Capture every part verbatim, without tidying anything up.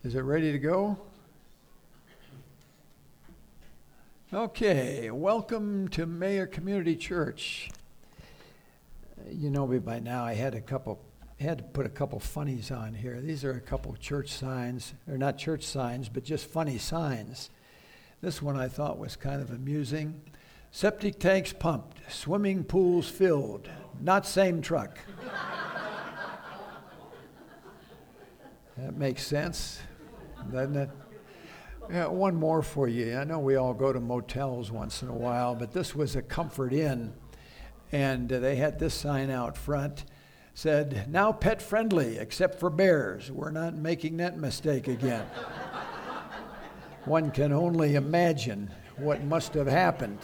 Is it ready to go? Okay, welcome to Mayer Community Church. You know me by now. I had a couple, had to put a couple funnies on here. These are a couple church signs. They're not church signs, but just funny signs. This one I thought was kind of amusing. Septic tanks pumped, swimming pools filled, not same truck. That makes sense, doesn't it? Yeah, one more for you. I know we all go to motels once in a while, but this was a Comfort Inn, and uh, they had this sign out front, said, "Now pet friendly, except for bears. We're not making that mistake again." One can only imagine what must have happened.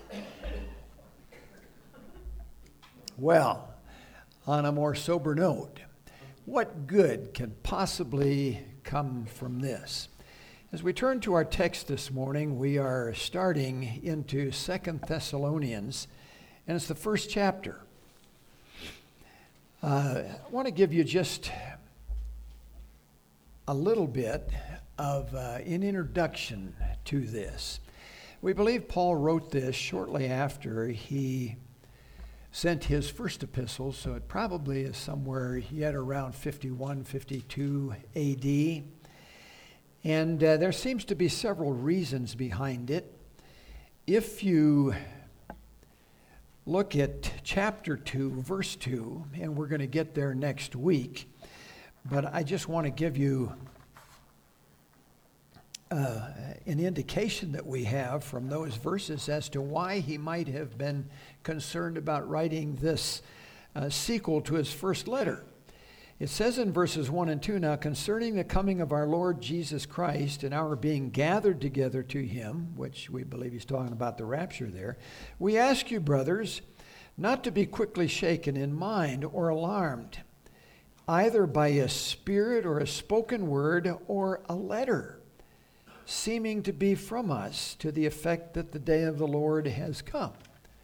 Well, on a more sober note, what good can possibly come from this? As we turn to our text this morning, we are starting into Second Thessalonians, and it's the first chapter. Uh, I want to give you just a little bit of uh, an introduction to this. We believe Paul wrote this shortly after he sent his first epistle, so it probably is somewhere yet around fifty-one, fifty-two A D. And uh, there seems to be several reasons behind it. If you look at chapter two, verse two, and we're going to get there next week, but I just want to give you uh, an indication that we have from those verses as to why he might have been concerned about writing this uh, sequel to his first letter. It says in verses one and two, "Now concerning the coming of our Lord Jesus Christ and our being gathered together to him," which we believe he's talking about the rapture there, "we ask you, brothers, not to be quickly shaken in mind or alarmed, either by a spirit or a spoken word or a letter, seeming to be from us, to the effect that the day of the Lord has come."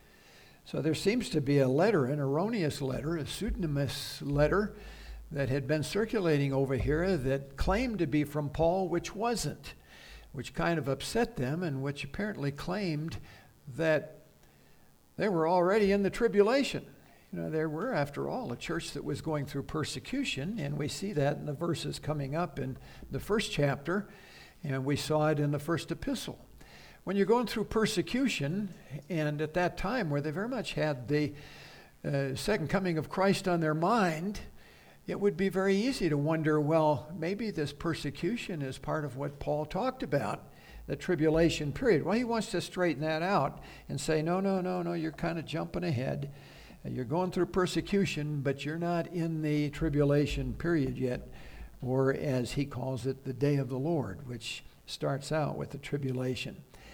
So there seems to be a letter, an erroneous letter, a pseudonymous letter that had been circulating over here that claimed to be from Paul, which wasn't, which kind of upset them, and which apparently claimed that they were already in the tribulation. You know, there were, after all, a church that was going through persecution, and we see that in the verses coming up in the first chapter, and we saw it in the first epistle. When you're going through persecution, and at that time where they very much had the uh, second coming of Christ on their mind, it would be very easy to wonder, well, maybe this persecution is part of what Paul talked about, the tribulation period. Well, he wants to straighten that out and say, no, no, no, no, you're kind of jumping ahead. You're going through persecution, but you're not in the tribulation period yet, or as he calls it, the day of the Lord, which starts out with the tribulation.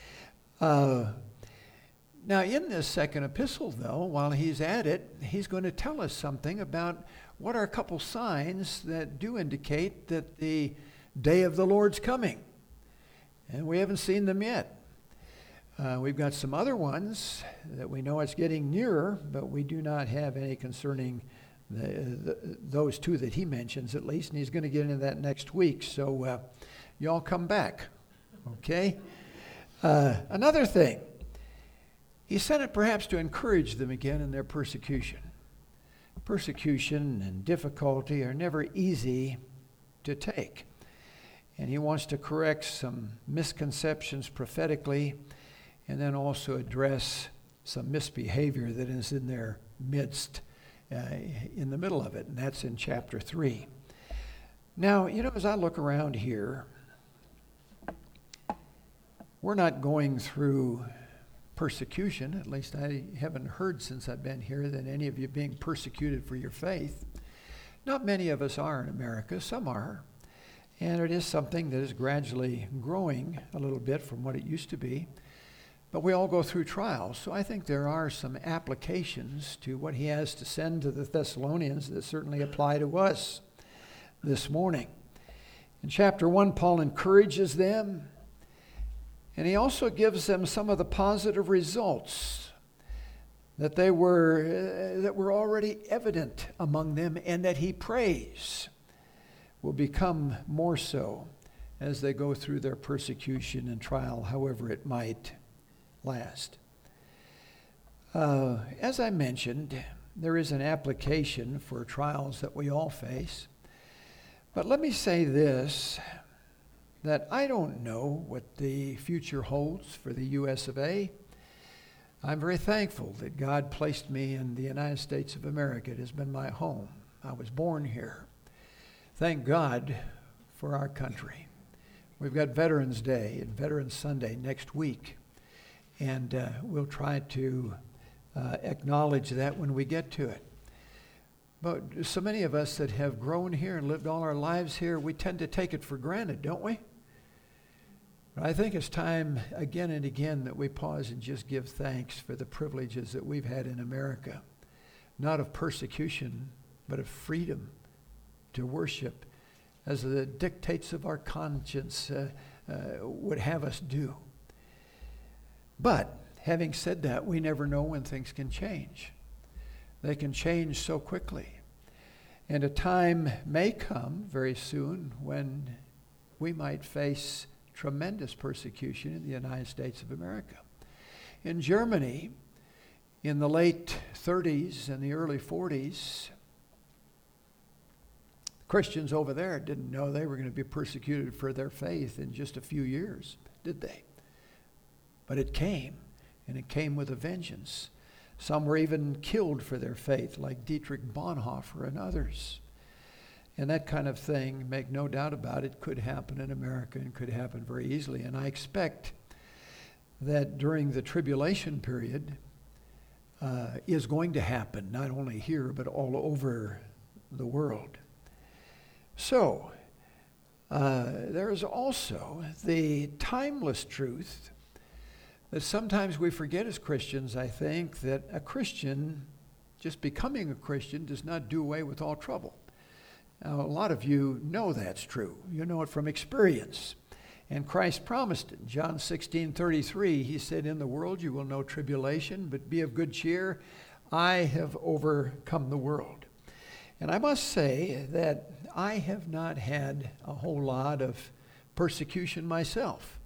Uh, now, in this second epistle, though, while he's at it, he's going to tell us something about what are a couple signs that do indicate that the day of the Lord's coming. And we haven't seen them yet. Uh, we've got some other ones that we know it's getting nearer, but we do not have any concerning the, the, those two that he mentions, at least, and he's going to get into that next week. So uh, y'all come back, okay? Uh, another thing, he sent it perhaps to encourage them again in their persecution. Persecution and difficulty are never easy to take. And he wants to correct some misconceptions prophetically, and then also address some misbehavior that is in their midst uh, in the middle of it, and that's in chapter three. Now, you know, as I look around here, we're not going through persecution. At least I haven't heard since I've been here that any of you being persecuted for your faith. Not many of us are in America. Some are. And it is something that is gradually growing a little bit from what it used to be. But we all go through trials. So I think there are some applications to what he has to send to the Thessalonians that certainly apply to us this morning. In chapter one, Paul encourages them. And he also gives them some of the positive results that they were uh, that were already evident among them, and that he prays will become more so as they go through their persecution and trial, however it might last. Uh, as I mentioned, there is an application for trials that we all face. But let me say this, that I don't know what the future holds for the U S of A. I'm very thankful that God placed me in the United States of America. It has been my home. I was born here. Thank God for our country. We've got Veterans Day and Veterans Sunday next week, and uh, we'll try to uh, acknowledge that when we get to it. But so many of us that have grown here and lived all our lives here, we tend to take it for granted, don't we? But I think it's time again and again that we pause and just give thanks for the privileges that we've had in America, not of persecution, but of freedom to worship as the dictates of our conscience uh, uh, would have us do. But having said that, we never know when things can change. They can change so quickly. And a time may come very soon when we might face tremendous persecution in the United States of America. In Germany, in the late thirties and the early forties, Christians over there didn't know they were going to be persecuted for their faith in just a few years, did they? But it came, and it came with a vengeance. Some were even killed for their faith, like Dietrich Bonhoeffer and others. And that kind of thing, make no doubt about it, could happen in America and could happen very easily. And I expect that during the tribulation period uh, is going to happen, not only here, but all over the world. So, uh, there is also the timeless truth that sometimes we forget as Christians, I think, that a Christian, just becoming a Christian, does not do away with all trouble. Now, a lot of you know that's true. You know it from experience. And Christ promised it. John sixteen thirty-three, he said, "In the world you will know tribulation, but be of good cheer. I have overcome the world." And I must say that I have not had a whole lot of persecution myself,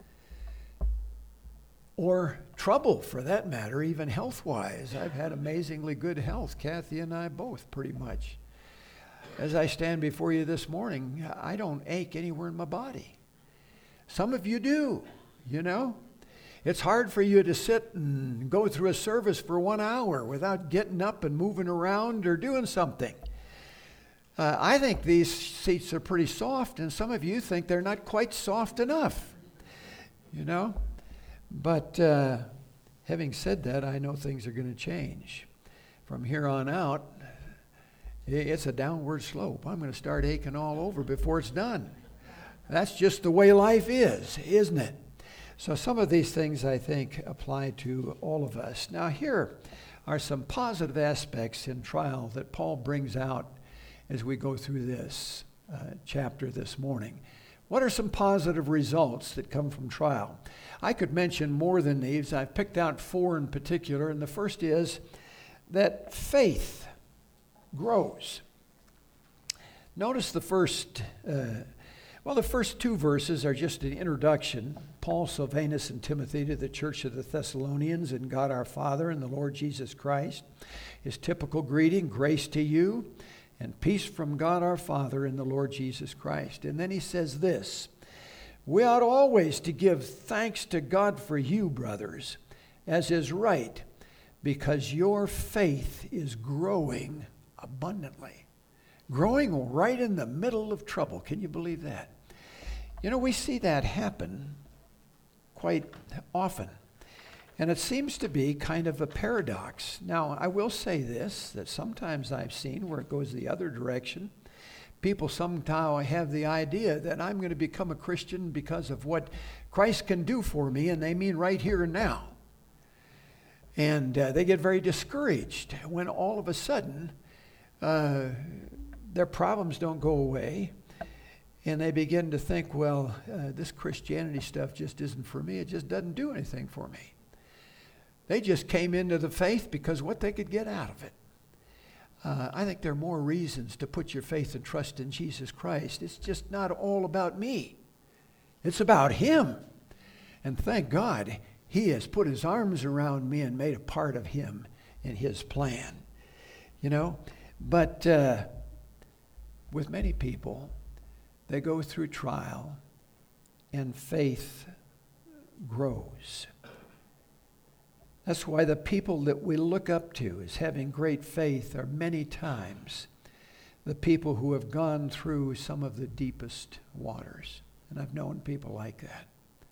or trouble for that matter, even health-wise. I've had amazingly good health, Kathy and I both, pretty much. As I stand before you this morning, I don't ache anywhere in my body. Some of you do, you know. It's hard for you to sit and go through a service for one hour without getting up and moving around or doing something. Uh, I think these seats are pretty soft, and some of you think they're not quite soft enough, you know. But uh, having said that, I know things are going to change. From here on out, it's a downward slope. I'm going to start aching all over before it's done. That's just the way life is, isn't it? So some of these things, I think, apply to all of us. Now, here are some positive aspects in trial that Paul brings out as we go through this uh, chapter this morning. What are some positive results that come from trial? I could mention more than these. I've picked out four in particular, and the first is that faith grows. Notice the first, uh, well, the first two verses are just an introduction. Paul, Silvanus, and Timothy to the church of the Thessalonians and God our Father and the Lord Jesus Christ. His typical greeting, grace to you and peace from God our Father and the Lord Jesus Christ. And then he says this, we ought always to give thanks to God for you, brothers, as is right, because your faith is growing abundantly. Growing right in the middle of trouble. Can you believe that? You know, we see that happen quite often. And it seems to be kind of a paradox. Now, I will say this, that sometimes I've seen where it goes the other direction. People somehow have the idea that I'm going to become a Christian because of what Christ can do for me, and they mean right here and now. And uh, they get very discouraged when all of a sudden uh, their problems don't go away, and they begin to think, well, uh, this Christianity stuff just isn't for me. It just doesn't do anything for me. They just came into the faith because what they could get out of it. Uh, I think there are more reasons to put your faith and trust in Jesus Christ. It's just not all about me. It's about him. And thank God, he has put his arms around me and made a part of him in his plan. You know, but uh, with many people, they go through trial and faith grows. That's why the people that we look up to as having great faith are many times the people who have gone through some of the deepest waters. And I've known people like that.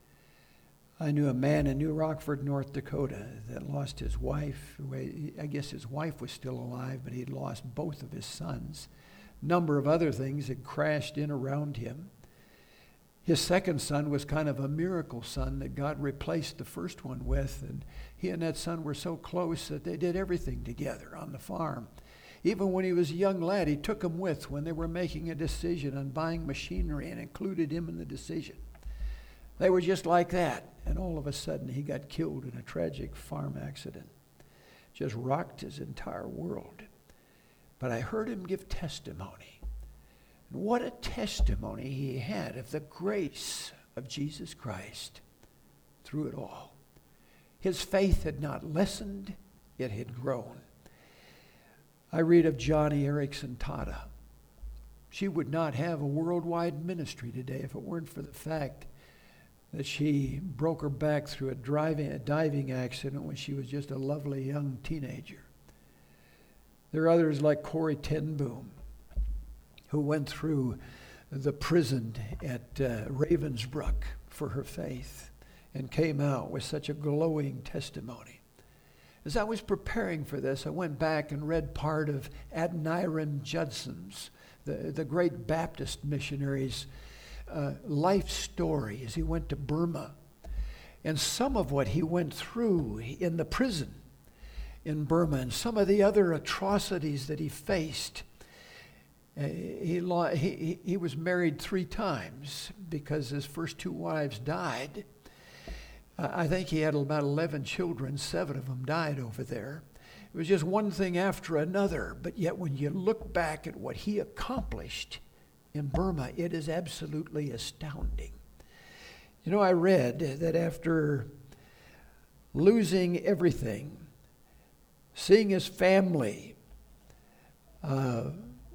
I knew a man in New Rockford, North Dakota, that lost his wife. I guess his wife was still alive, but he'd lost both of his sons. A number of other things had crashed in around him. His second son was kind of a miracle son that God replaced the first one with, and he and that son were so close that they did everything together on the farm. Even when he was a young lad, he took him with when they were making a decision on buying machinery and included him in the decision. They were just like that. And all of a sudden, he got killed in a tragic farm accident. Just rocked his entire world. But I heard him give testimony. And what a testimony he had of the grace of Jesus Christ through it all. His faith had not lessened, it had grown. I read of Johnny Erickson Tata. She would not have a worldwide ministry today if it weren't for the fact that she broke her back through a, driving, a diving accident when she was just a lovely young teenager. There are others like Corrie ten Boom, who went through the prison at uh, Ravensbrück for her faith and came out with such a glowing testimony. As I was preparing for this, I went back and read part of Adoniram Judson's, the, the great Baptist missionary's Uh, life story as he went to Burma, and some of what he went through in the prison in Burma and some of the other atrocities that he faced. Uh, he, lo- he, he was married three times because his first two wives died. Uh, I think he had about eleven children. Seven of them died over there. It was just one thing after another, but yet when you look back at what he accomplished in Burma, it is absolutely astounding. You know, I read that after losing everything, seeing his family uh,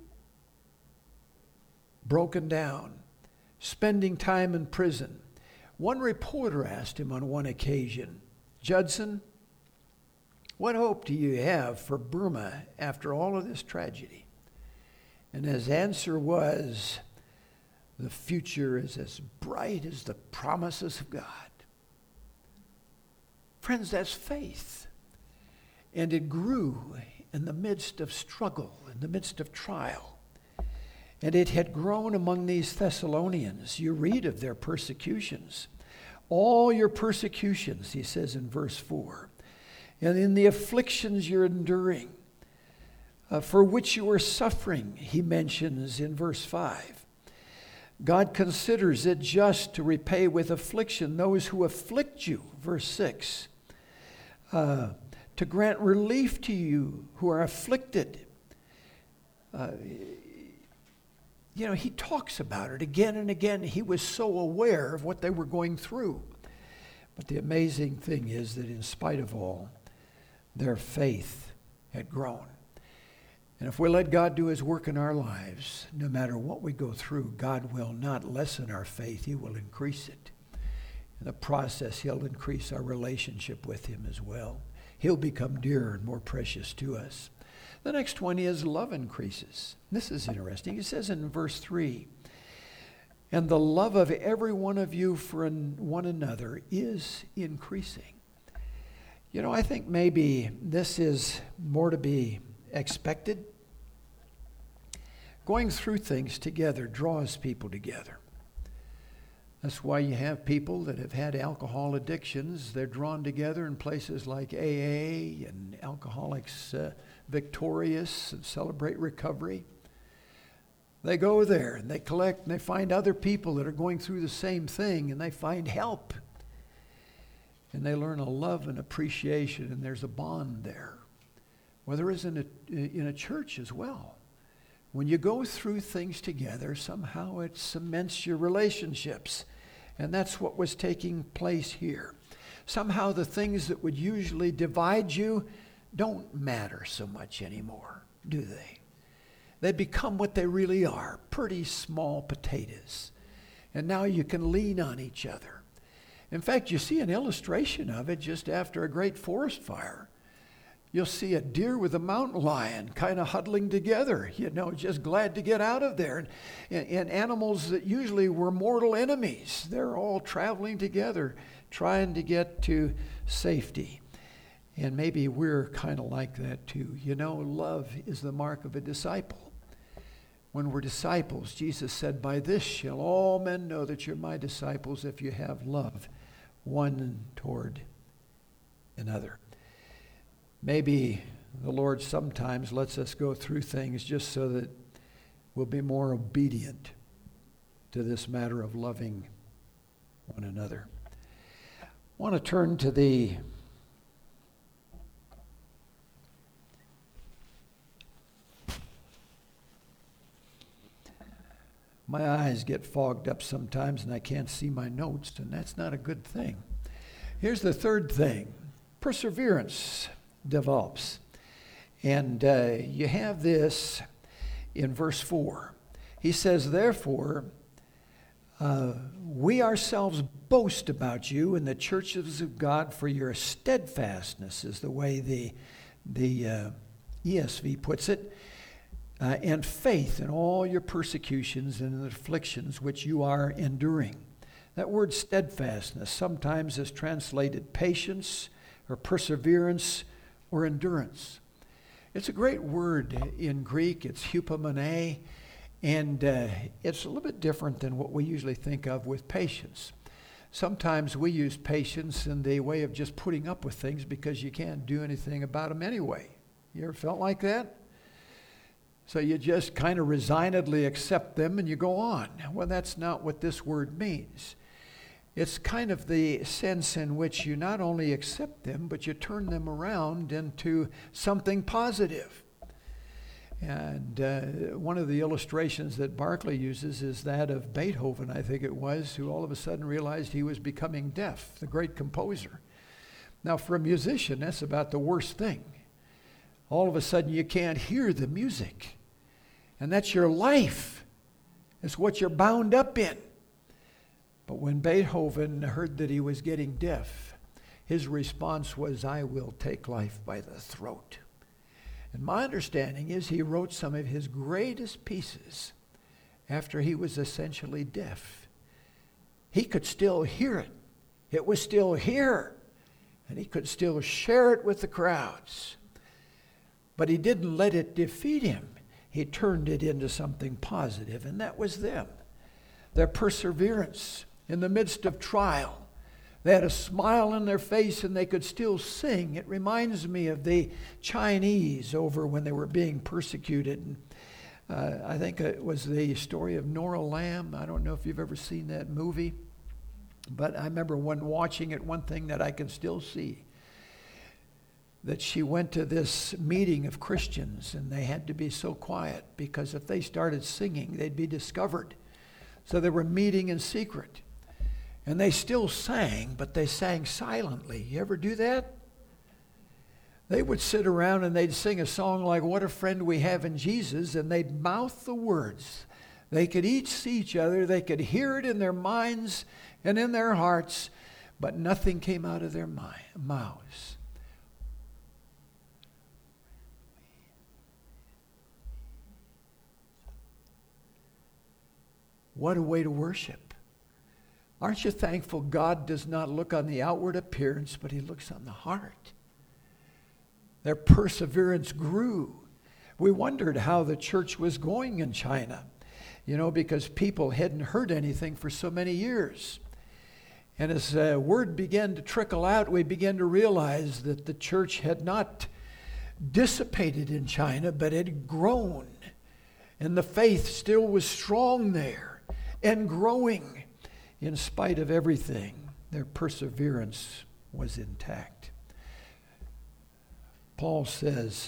broken down, spending time in prison, one reporter asked him on one occasion, "Judson, what hope do you have for Burma after all of this tragedy?" And his answer was, "The future is as bright as the promises of God." Friends, that's faith. And it grew in the midst of struggle, in the midst of trial. And it had grown among these Thessalonians. You read of their persecutions. All your persecutions, he says in verse four, and in the afflictions you're enduring, Uh, for which you are suffering, he mentions in verse five. God considers it just to repay with affliction those who afflict you, verse six. Uh, to grant relief to you who are afflicted. Uh, you know, he talks about it again and again. He was so aware of what they were going through. But the amazing thing is that in spite of all, their faith had grown. And if we let God do his work in our lives, no matter what we go through, God will not lessen our faith. He will increase it. In the process, he'll increase our relationship with him as well. He'll become dearer and more precious to us. The next one is love increases. This is interesting. It says in verse three, "And the love of every one of you for one another is increasing." You know, I think maybe this is more to be expected. Going through things together draws people together. That's why you have people that have had alcohol addictions. They're drawn together in places like A A and Alcoholics uh, Victorious and Celebrate Recovery. They go there and they collect and they find other people that are going through the same thing, and they find help. And they learn a love and appreciation, and there's a bond there. Well, there is in a, in a church as well. When you go through things together, somehow it cements your relationships. And that's what was taking place here. Somehow the things that would usually divide you don't matter so much anymore, do they? They become what they really are, pretty small potatoes. And now you can lean on each other. In fact, you see an illustration of it just after a great forest fire. You'll see a deer with a mountain lion kind of huddling together, you know, just glad to get out of there. And, and animals that usually were mortal enemies, they're all traveling together, trying to get to safety. And maybe we're kind of like that too. You know, love is the mark of a disciple. When we're disciples, Jesus said, "By this shall all men know that you're my disciples, if you have love one toward another." Maybe the Lord sometimes lets us go through things just so that we'll be more obedient to this matter of loving one another. I want to turn to the My eyes get fogged up sometimes and I can't see my notes, and that's not a good thing. Here's the third thing. Perseverance develops. And uh, you have this in verse four. He says, "Therefore, uh, we ourselves boast about you in the churches of God for your steadfastness," is the way the, the uh, E S V puts it. Uh, "and faith in all your persecutions and the afflictions which you are enduring." That word steadfastness sometimes is translated patience or perseverance or endurance. It's a great word in Greek. It's hupomone, and uh, it's a little bit different than what we usually think of with patience. Sometimes we use patience in the way of just putting up with things because you can't do anything about them anyway. You ever felt like that? So you just kind of resignedly accept them and you go on. Well, that's not what this word means. It's kind of the sense in which you not only accept them, but you turn them around into something positive. And uh, one of the illustrations that Barclay uses is that of Beethoven, I think it was, who all of a sudden realized he was becoming deaf, the great composer. Now, for a musician, that's about the worst thing. All of a sudden you can't hear the music. And that's your life. It's what you're bound up in. But when Beethoven heard that he was getting deaf, his response was, "I will take life by the throat." And my understanding is he wrote some of his greatest pieces after he was essentially deaf. He could still hear it. It was still here. And he could still share it with the crowds. But he didn't let it defeat him. He turned it into something positive, and that was them. Their perseverance in the midst of trial. They had a smile on their face and they could still sing. It reminds me of the Chinese over when they were being persecuted. Uh, I think it was the story of Nora Lamb. I don't know if you've ever seen that movie, but I remember when watching it, one thing that I can still see, that she went to this meeting of Christians and they had to be so quiet because if they started singing, they'd be discovered. So they were meeting in secret. And they still sang, but they sang silently. You ever do that? They would sit around and they'd sing a song like "What a Friend We Have in Jesus," and they'd mouth the words. They could each see each other. They could hear it in their minds and in their hearts, but nothing came out of their mouths. What a way to worship. Aren't you thankful God does not look on the outward appearance, but he looks on the heart? Their perseverance grew. We wondered how the church was going in China, you know, because people hadn't heard anything for so many years. And as uh, word began to trickle out, we began to realize that the church had not dissipated in China, but had grown. And the faith still was strong there and growing. In spite of everything, their perseverance was intact. Paul says,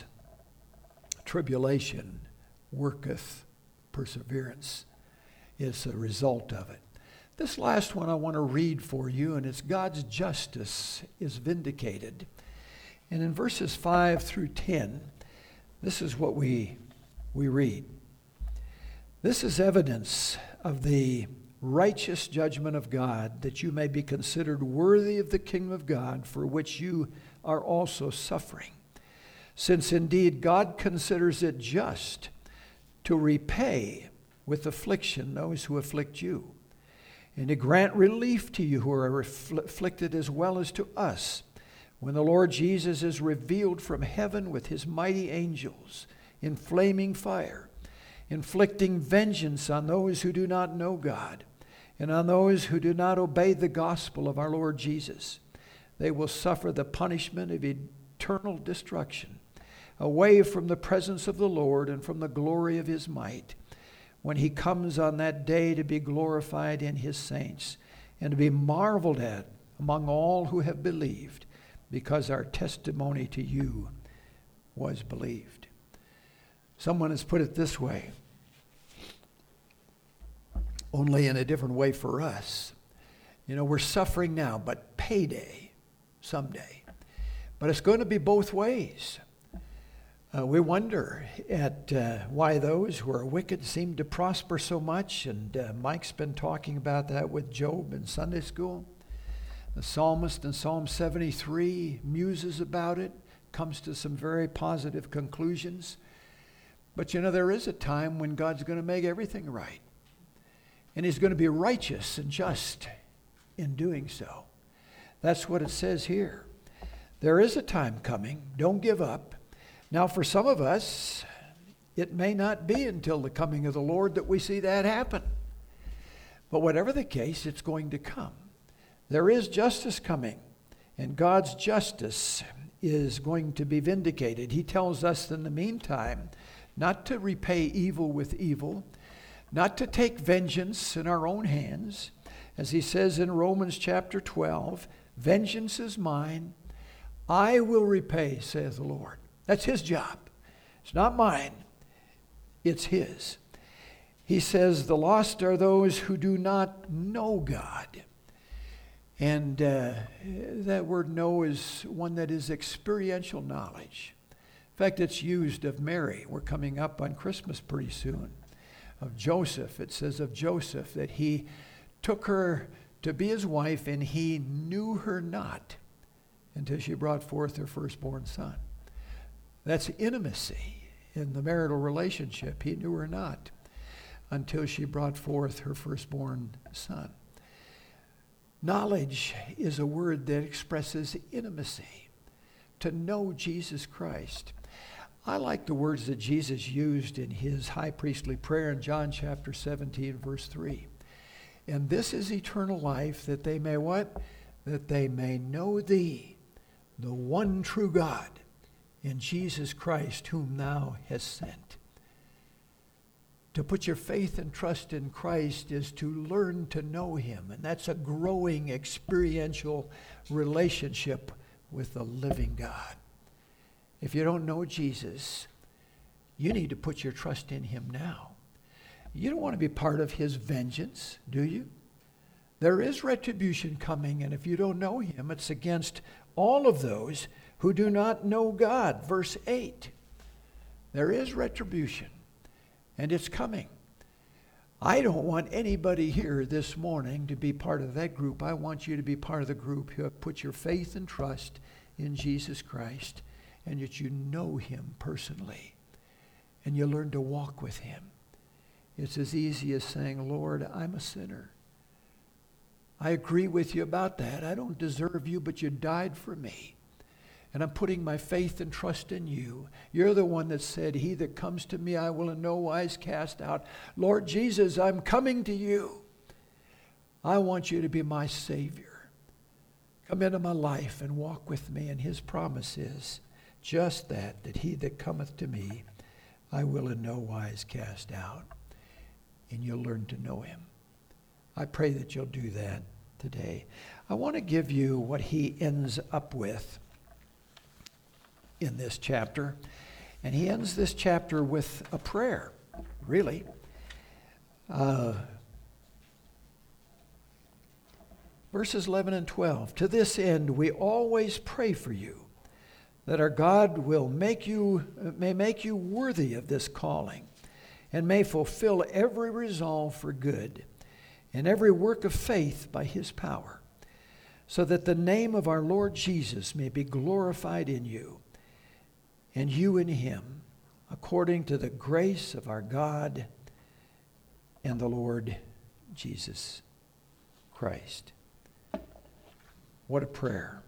"Tribulation worketh perseverance." It's a result of it. This last one I want to read for you, and it's God's justice is vindicated. And in verses five through ten, this is what we, we read. This is evidence of the righteous judgment of God, that you may be considered worthy of the kingdom of God, for which you are also suffering. Since indeed God considers it just to repay with affliction those who afflict you, and to grant relief to you who are afflicted as well as to us, when the Lord Jesus is revealed from heaven with his mighty angels in flaming fire, inflicting vengeance on those who do not know God and on those who do not obey the gospel of our Lord Jesus. They will suffer the punishment of eternal destruction, away from the presence of the Lord and from the glory of his might, when he comes on that day to be glorified in his saints and to be marveled at among all who have believed, because our testimony to you was believed. Someone has put it this way, only in a different way for us. You know, we're suffering now, but payday someday. But it's going to be both ways. Uh, we wonder at uh, why those who are wicked seem to prosper so much, and uh, Mike's been talking about that with Job in Sunday school. The psalmist in Psalm seventy-three muses about it, comes to some very positive conclusions. But you know, there is a time when God's going to make everything right. And he's going to be righteous and just in doing so. That's what it says here. There is a time coming. Don't give up. Now, for some of us, it may not be until the coming of the Lord that we see that happen. But whatever the case, it's going to come. There is justice coming, and God's justice is going to be vindicated. He tells us in the meantime not to repay evil with evil, not to take vengeance in our own hands. As he says in Romans chapter twelve, vengeance is mine, I will repay, saith the Lord. That's his job. It's not mine, it's his. He says the lost are those who do not know God. And uh, that word know is one that is experiential knowledge. In fact, it's used of Mary. We're coming up on Christmas pretty soon. Of Joseph, it says of Joseph that he took her to be his wife, and he knew her not until she brought forth her firstborn son. That's intimacy in the marital relationship. He knew her not until she brought forth her firstborn son. Knowledge is a word that expresses intimacy, to know Jesus Christ. I like the words that Jesus used in his high priestly prayer in John chapter seventeen, verse three. And this is eternal life, that they may what? That they may know thee, the one true God, in Jesus Christ, whom thou hast sent. To put your faith and trust in Christ is to learn to know him. And that's a growing experiential relationship with the living God. If you don't know Jesus, you need to put your trust in him now. You don't want to be part of his vengeance, do you? There is retribution coming, and if you don't know him, it's against all of those who do not know God. Verse eight. There is retribution. And it's coming. I don't want anybody here this morning to be part of that group. I want you to be part of the group who have put your faith and trust in Jesus Christ, and that you know him personally, and you learn to walk with him. It's as easy as saying, Lord, I'm a sinner. I agree with you about that. I don't deserve you, but you died for me. And I'm putting my faith and trust in you. You're the one that said, he that comes to me, I will in no wise cast out. Lord Jesus, I'm coming to you. I want you to be my Savior. Come into my life and walk with me. And his promise is just that, that he that cometh to me, I will in no wise cast out. And you'll learn to know him. I pray that you'll do that today. I want to give you what he ends up with in this chapter. And he ends this chapter with a prayer, really. Uh, Verses eleven and twelve. To this end, we always pray for you, that our God will make you, may make you worthy of this calling, and may fulfill every resolve for good, and every work of faith by his power, so that the name of our Lord Jesus may be glorified in you, and you in him, according to the grace of our God and the Lord Jesus Christ. What a prayer.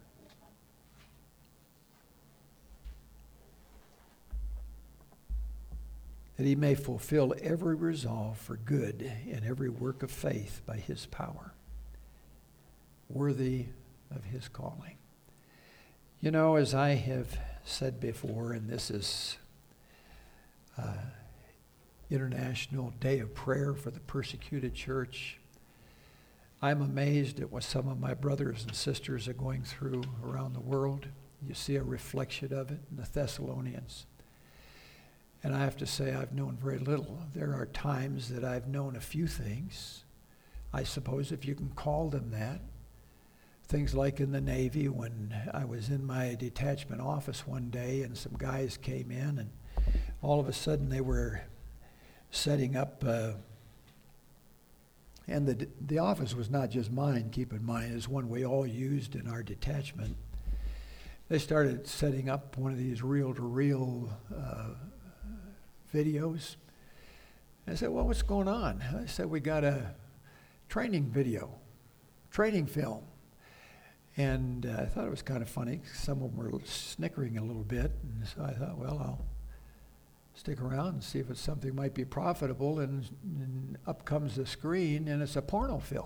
That he may fulfill every resolve for good and every work of faith by his power, worthy of his calling. You know, as I have said before, and this is uh, International Day of Prayer for the Persecuted Church, I'm amazed at what some of my brothers and sisters are going through around the world. You see a reflection of it in the Thessalonians. And I have to say I've known very little. There are times that I've known a few things, I suppose if you can call them that. Things like in the Navy when I was in my detachment office one day and some guys came in and all of a sudden they were setting up, uh, and the the office was not just mine, keep in mind, it's one we all used in our detachment. They started setting up one of these reel-to-reel uh, videos. I said, well, what's going on? I said, we got a training video, training film. And uh, I thought it was kind of funny. Some of them were snickering a little bit. And so I thought, well, I'll stick around and see if it's something might be profitable. And, and up comes the screen, and it's a porno film.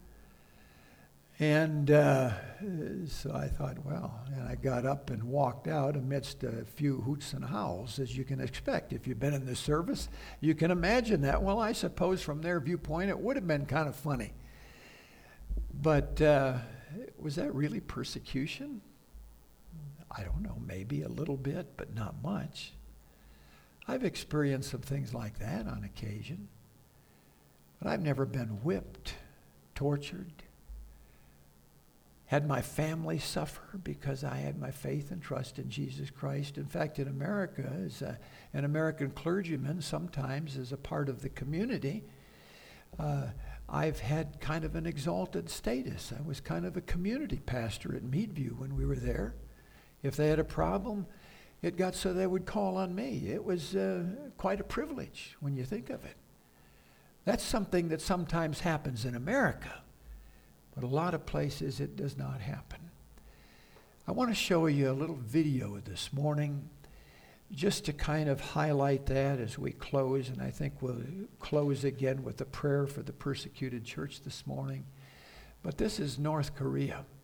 And uh, so I thought, well, and I got up and walked out amidst a few hoots and howls, as you can expect. If you've been in the service, you can imagine that. Well, I suppose from their viewpoint, it would have been kind of funny. But uh, was that really persecution? I don't know, maybe a little bit, but not much. I've experienced some things like that on occasion, but I've never been whipped, tortured, had my family suffer because I had my faith and trust in Jesus Christ. In fact, in America, as a, an American clergyman, sometimes as a part of the community, uh, I've had kind of an exalted status. I was kind of a community pastor at Meadview when we were there. If they had a problem, it got so they would call on me. It was uh, quite a privilege when you think of it. That's something that sometimes happens in America. But a lot of places it does not happen. I want to show you a little video this morning just to kind of highlight that as we close, and I think we'll close again with a prayer for the persecuted church this morning. But this is North Korea.